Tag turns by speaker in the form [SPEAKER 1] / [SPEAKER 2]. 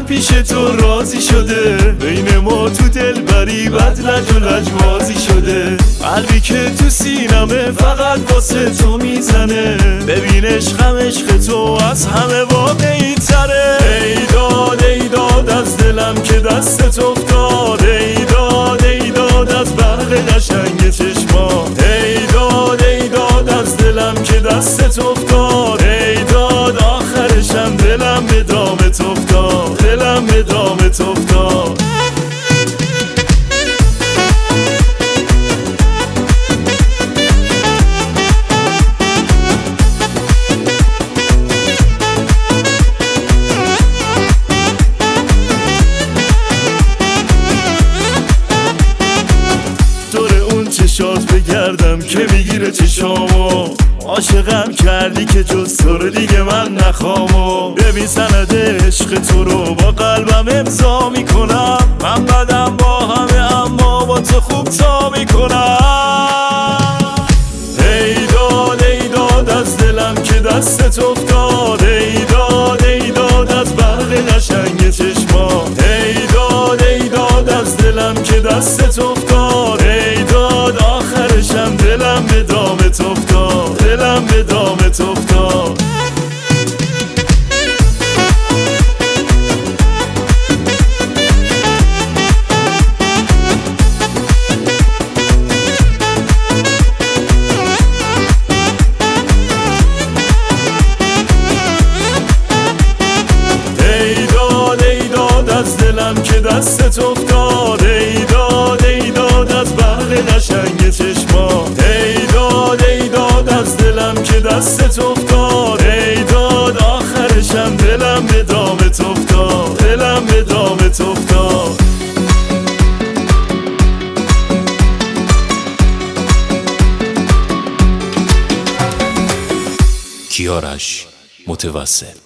[SPEAKER 1] پیش تو راضی شده، بین ما تو دلبری بد لج و لجبازی شده. قلبی که تو سینمه فقط واسه تو میزنه، ببین عشق تو از همه واقعی تره. ای داد از دلم که دستت افتاد، ای داد از برق قشنگ چشمات. ای داد از دلم که دستت افتاد، ای داد آخرشم دلم به دامت افتاد، دلم به دامت افتاد. چشات بگردم که میگیره چشامو، عاشقم کردی که جز تو رو دیگه من نخوامو. ببین سند عشق تو رو با قلبم امضا میکنم، من بدم با همه اما با تو خوب تا میکنم. ای داد از دلم که دستت افتاد، ای داد از برق قشنگ چشمات. ای داد از دلم که دستت افتاد، ای داد آخرشم دلم به دامت افتاد، دلم به دامت افتاد. ای داد از دلم که دستت افتاد، ای داد از برق قشنگ چشمات. ای داد از دلم که دستت افتاد، ای داد آخرشم دلم به دامت افتاد، دلم به دامت افتاد.
[SPEAKER 2] کیارش متوسل.